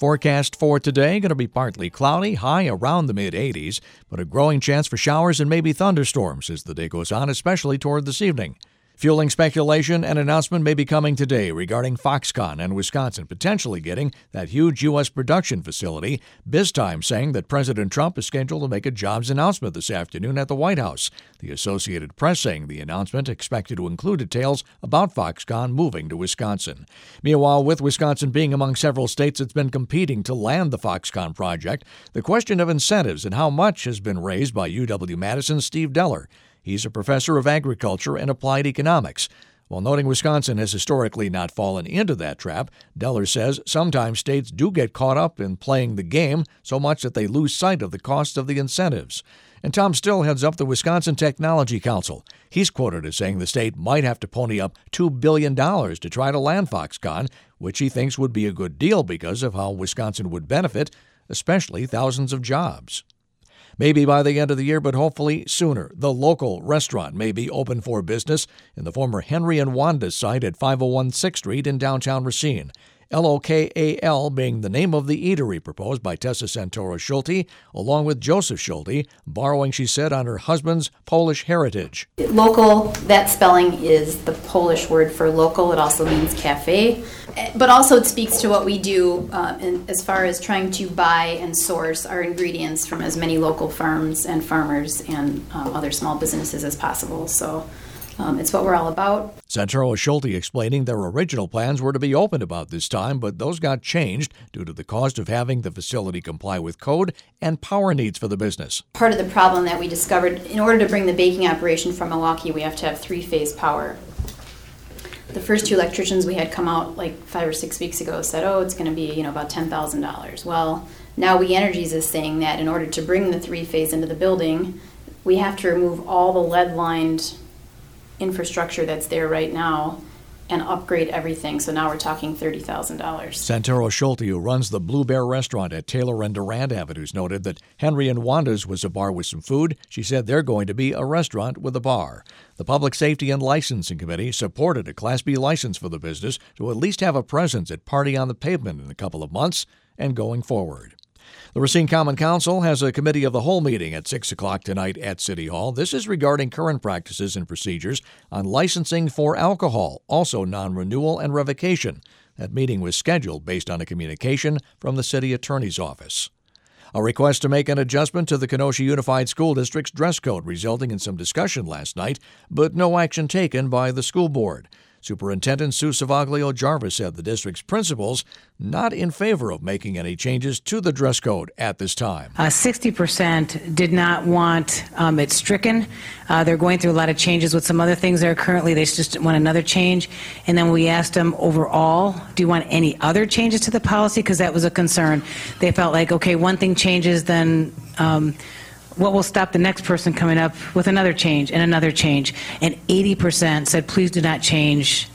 Forecast for today, going to be partly cloudy, high around the mid-80s, but a growing chance for showers and maybe thunderstorms as the day goes on, especially toward this evening. Fueling speculation, an announcement may be coming today regarding Foxconn and Wisconsin potentially getting that huge U.S. production facility. BizTime saying that President Trump is scheduled to make a jobs announcement this afternoon at the White House. The Associated Press saying the announcement expected to include details about Foxconn moving to Wisconsin. Meanwhile, with Wisconsin being among several states that's been competing to land the Foxconn project, the question of incentives and how much has been raised by UW-Madison's Steve Deller. He's a professor of agriculture and applied economics. While noting Wisconsin has historically not fallen into that trap, Deller says sometimes states do get caught up in playing the game so much that they lose sight of the cost of the incentives. And Tom Still heads up the Wisconsin Technology Council. He's quoted as saying the state might have to pony up $2 billion to try to land Foxconn, which he thinks would be a good deal because of how Wisconsin would benefit, especially thousands of jobs. Maybe by the end of the year, but hopefully sooner, the local restaurant may be open for business in the former Henry and Wanda site at 501 6th Street in downtown Racine. LOKAL being the name of the eatery proposed by Tessa Santoro Schulte, along with Joseph Schulte, borrowing, she said, on her husband's Polish heritage. Local, that spelling is the Polish word for local. It also means cafe. But also it speaks to what we do as far as trying to buy and source our ingredients from as many local farms and farmers and other small businesses as possible. So it's what we're all about. Santoro Schulte explaining their original plans were to be opened about this time, but those got changed due to the cost of having the facility comply with code and power needs for the business. Part of the problem that we discovered, in order to bring the baking operation from Milwaukee, we have to have three-phase power. The first two electricians we had come out like 5 or 6 weeks ago said, it's going to be about $10,000. Well, now We Energies is saying that in order to bring the three-phase into the building, we have to remove all the lead-lined infrastructure that's there right now and upgrade everything. So now we're talking $30,000. Santoro Schulte, who runs the Blue Bear restaurant at Taylor and Durand Avenues, noted that Henry and Wanda's was a bar with some food. She said they're going to be a restaurant with a bar. The Public Safety and Licensing Committee supported a Class B license for the business to at least have a presence at Party on the Pavement in a couple of months and going forward. The Racine Common Council has a committee of the whole meeting at 6 o'clock tonight at City Hall. This is regarding current practices and procedures on licensing for alcohol, also non-renewal and revocation. That meeting was scheduled based on a communication from the city attorney's office. A request to make an adjustment to the Kenosha Unified School District's dress code, resulting in some discussion last night, but no action taken by the school board. Superintendent Sue Savaglio Jarvis said the district's principals not in favor of making any changes to the dress code at this time. 60% did not want it stricken. They're going through a lot of changes with some other things there currently. They just want another change. And then we asked them overall, do you want any other changes to the policy? Because that was a concern. They felt like, okay, one thing changes, then what will stop the next person coming up with another change and another change? And 80% said, please do not change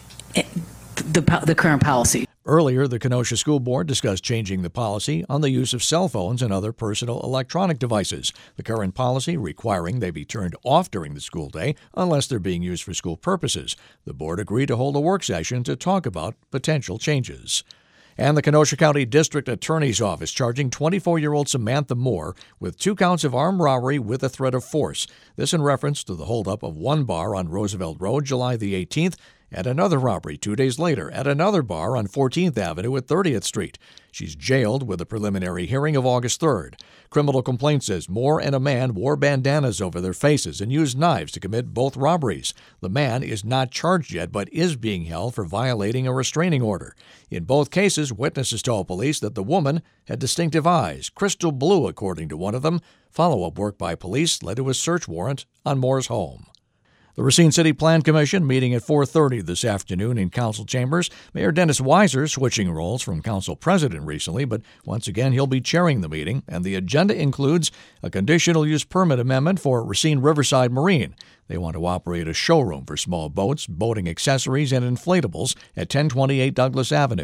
the current policy. Earlier, the Kenosha School Board discussed changing the policy on the use of cell phones and other personal electronic devices. The current policy requiring they be turned off during the school day unless they're being used for school purposes. The board agreed to hold a work session to talk about potential changes. And the Kenosha County District Attorney's Office charging 24-year-old Samantha Moore with 2 counts of armed robbery with a threat of force. This in reference to the holdup of one bar on Roosevelt Road July the 18th and another robbery 2 days later at another bar on 14th Avenue at 30th Street. She's jailed with a preliminary hearing of August 3rd. Criminal complaint says Moore and a man wore bandanas over their faces and used knives to commit both robberies. The man is not charged yet, but is being held for violating a restraining order. In both cases, witnesses told police that the woman had distinctive eyes, crystal blue according to one of them. Follow-up work by police led to a search warrant on Moore's home. The Racine City Plan Commission meeting at 4:30 this afternoon in council chambers. Mayor Dennis Weiser switching roles from council president recently, but once again he'll be chairing the meeting, and the agenda includes a conditional use permit amendment for Racine Riverside Marine. They want to operate a showroom for small boats, boating accessories, and inflatables at 1028 Douglas Avenue.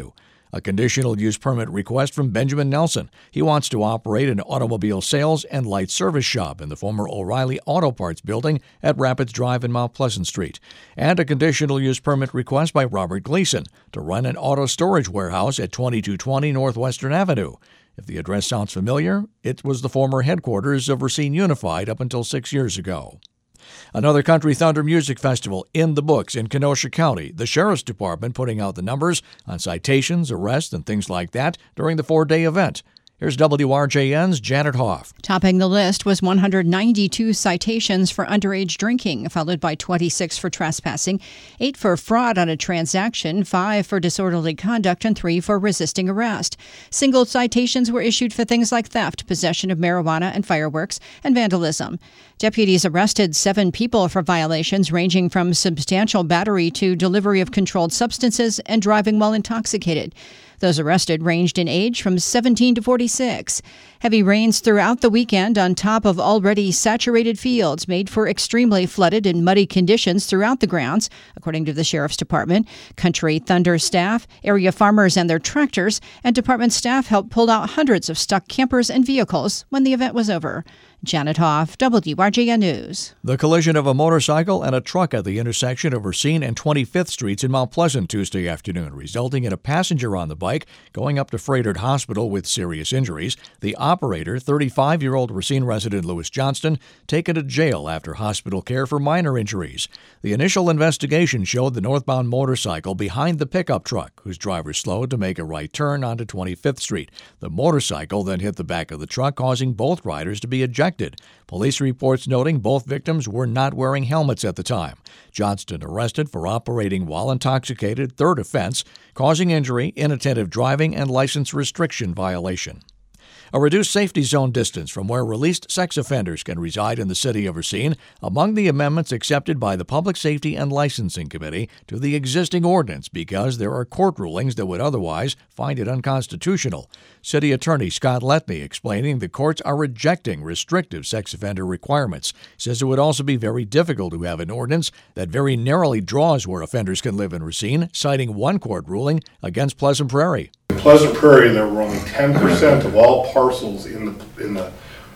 A conditional use permit request from Benjamin Nelson. He wants to operate an automobile sales and light service shop in the former O'Reilly Auto Parts building at Rapids Drive and Mount Pleasant Street. And a conditional use permit request by Robert Gleason to run an auto storage warehouse at 2220 Northwestern Avenue. If the address sounds familiar, it was the former headquarters of Racine Unified up until 6 years ago. Another Country Thunder Music Festival in the books in Kenosha County. The Sheriff's Department putting out the numbers on citations, arrests, and things like that during the 4-day event. Here's WRJN's Janet Hoff. Topping the list was 192 citations for underage drinking, followed by 26 for trespassing, 8 for fraud on a transaction, 5 for disorderly conduct, and 3 for resisting arrest. Single citations were issued for things like theft, possession of marijuana and fireworks, and vandalism. Deputies arrested 7 people for violations ranging from substantial battery to delivery of controlled substances and driving while intoxicated. Those arrested ranged in age from 17 to 46. Heavy rains throughout the weekend on top of already saturated fields made for extremely flooded and muddy conditions throughout the grounds, according to the Sheriff's Department. Country Thunder staff, area farmers and their tractors, and department staff helped pull out hundreds of stuck campers and vehicles when the event was over. Janet Hoff, WRJN News. The collision of a motorcycle and a truck at the intersection of Racine and 25th Streets in Mount Pleasant Tuesday afternoon, resulting in a passenger on the bike going up to Froedtert Hospital with serious injuries. The operator, 35-year-old Racine resident Louis Johnston, taken to jail after hospital care for minor injuries. The initial investigation showed the northbound motorcycle behind the pickup truck, whose driver slowed to make a right turn onto 25th Street. The motorcycle then hit the back of the truck, causing both riders to be ejected. Police reports noting both victims were not wearing helmets at the time. Johnston arrested for operating while intoxicated, third offense, causing injury, inattentive driving, and license restriction violation. A reduced safety zone distance from where released sex offenders can reside in the city of Racine, among the amendments accepted by the Public Safety and Licensing Committee to the existing ordinance because there are court rulings that would otherwise find it unconstitutional. City Attorney Scott Letney explaining the courts are rejecting restrictive sex offender requirements. Says it would also be very difficult to have an ordinance that very narrowly draws where offenders can live in Racine, citing one court ruling against Pleasant Prairie. In Pleasant Prairie, there were only 10% of all parcels in the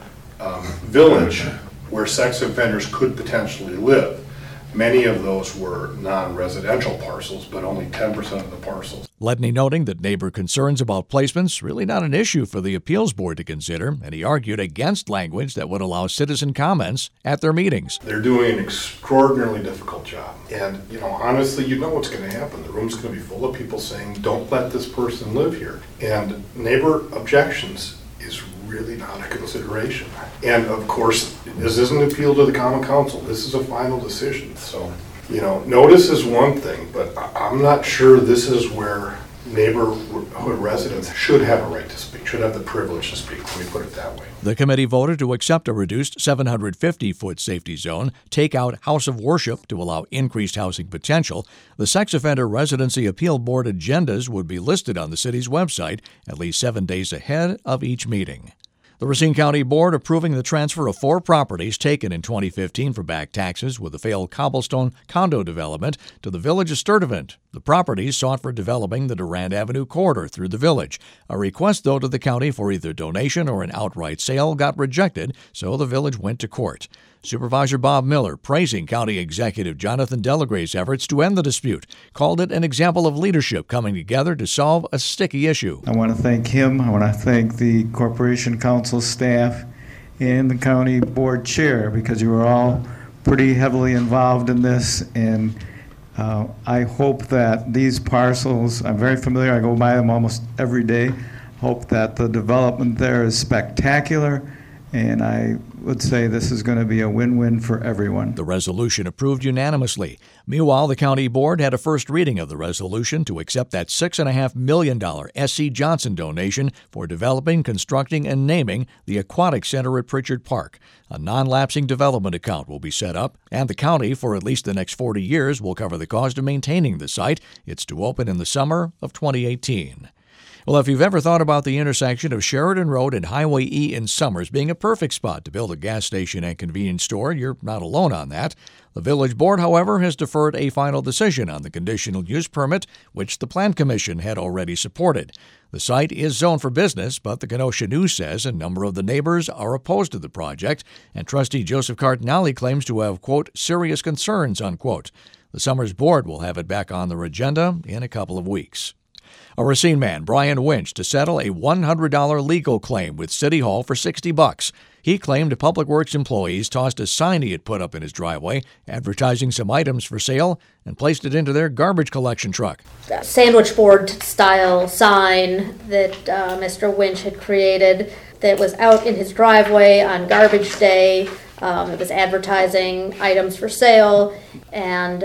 village where sex offenders could potentially live. Many of those were non-residential parcels, but only 10% of the parcels. Letney noting that neighbor concerns about placements really not an issue for the appeals board to consider, and he argued against language that would allow citizen comments at their meetings. They're doing an extraordinarily difficult job. And, honestly, what's going to happen. The room's going to be full of people saying, don't let this person live here. And neighbor objections is really not a consideration. And, of course, this isn't an appeal to the common council. This is a final decision. So, notice is one thing, but I'm not sure this is where neighborhood residents should have a right to speak, should have the privilege to speak. Let me put it that way. The committee voted to accept a reduced 750-foot safety zone, take out house of worship to allow increased housing potential. The Sex Offender Residency Appeal Board agendas would be listed on the city's website at least 7 days ahead of each meeting. The Racine County Board approving the transfer of 4 properties taken in 2015 for back taxes with the failed cobblestone condo development to the Village of Sturtevant. The properties sought for developing the Durand Avenue corridor through the village. A request, though, to the county for either donation or an outright sale got rejected, so the village went to court. Supervisor Bob Miller, praising County Executive Jonathan Delagray's efforts to end the dispute, called it an example of leadership coming together to solve a sticky issue. I want to thank him. I want to thank the Corporation Council staff and the County Board Chair because you were all pretty heavily involved in this. And I hope that these parcels, I'm very familiar, I go by them almost every day, hope that the development there is spectacular. And I would say this is going to be a win-win for everyone. The resolution approved unanimously. Meanwhile, the county board had a first reading of the resolution to accept that $6.5 million S.C. Johnson donation for developing, constructing, and naming the Aquatic Center at Pritchard Park. A non-lapsing development account will be set up, and the county, for at least the next 40 years, will cover the cost of maintaining the site. It's to open in the summer of 2018. Well, if you've ever thought about the intersection of Sheridan Road and Highway E in Summers being a perfect spot to build a gas station and convenience store, you're not alone on that. The Village Board, however, has deferred a final decision on the conditional use permit, which the Plan Commission had already supported. The site is zoned for business, but the Kenosha News says a number of the neighbors are opposed to the project, and trustee Joseph Cardinale claims to have, quote, serious concerns, unquote. The Summers Board will have it back on their agenda in a couple of weeks. A Racine man, Brian Winch, to settle a $100 legal claim with City Hall for $60. He claimed Public Works employees tossed a sign he had put up in his driveway advertising some items for sale and placed it into their garbage collection truck. A sandwich board style sign that Mr. Winch had created that was out in his driveway on garbage day. It was advertising items for sale, and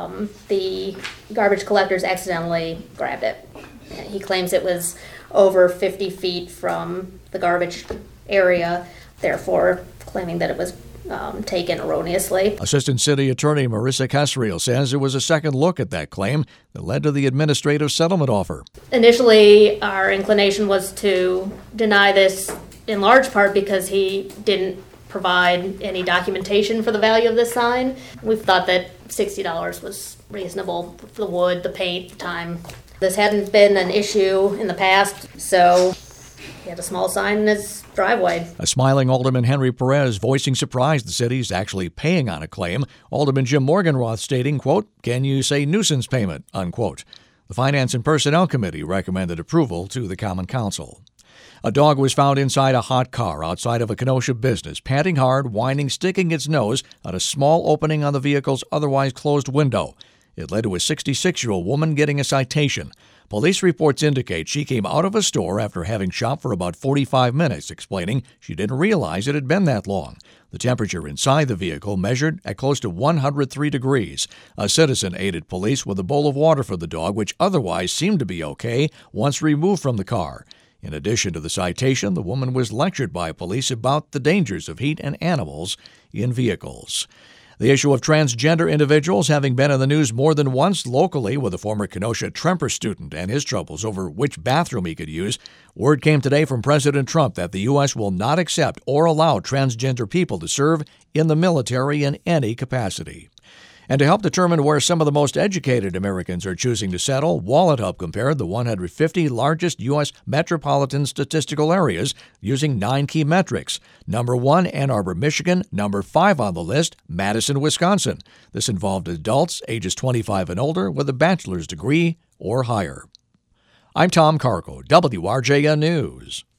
the garbage collectors accidentally grabbed it. He claims it was over 50 feet from the garbage area, therefore claiming that it was taken erroneously. Assistant City Attorney Marissa Casriel says it was a second look at that claim that led to the administrative settlement offer. Initially, our inclination was to deny this in large part because he didn't provide any documentation for the value of this sign. We thought that $60 was reasonable, the wood, the paint, the time. This hadn't been an issue in the past, so he had a small sign in his driveway. A smiling Alderman Henry Perez voicing surprise the city's actually paying on a claim. Alderman Jim Morganroth stating, quote, can you say nuisance payment, unquote. The Finance and Personnel Committee recommended approval to the Common Council. A dog was found inside a hot car outside of a Kenosha business, panting hard, whining, sticking its nose at a small opening on the vehicle's otherwise closed window. It led to a 66-year-old woman getting a citation. Police reports indicate she came out of a store after having shopped for about 45 minutes, explaining she didn't realize it had been that long. The temperature inside the vehicle measured at close to 103 degrees. A citizen aided police with a bowl of water for the dog, which otherwise seemed to be okay once removed from the car. In addition to the citation, the woman was lectured by police about the dangers of heat and animals in vehicles. The issue of transgender individuals having been in the news more than once locally with a former Kenosha Tremper student and his troubles over which bathroom he could use. Word came today from President Trump that the U.S. will not accept or allow transgender people to serve in the military in any capacity. And to help determine where some of the most educated Americans are choosing to settle, WalletHub compared the 150 largest U.S. metropolitan statistical areas using 9 key metrics. Number 1, Ann Arbor, Michigan. Number 5 on the list, Madison, Wisconsin. This involved adults ages 25 and older with a bachelor's degree or higher. I'm Tom Carco, WRJN News.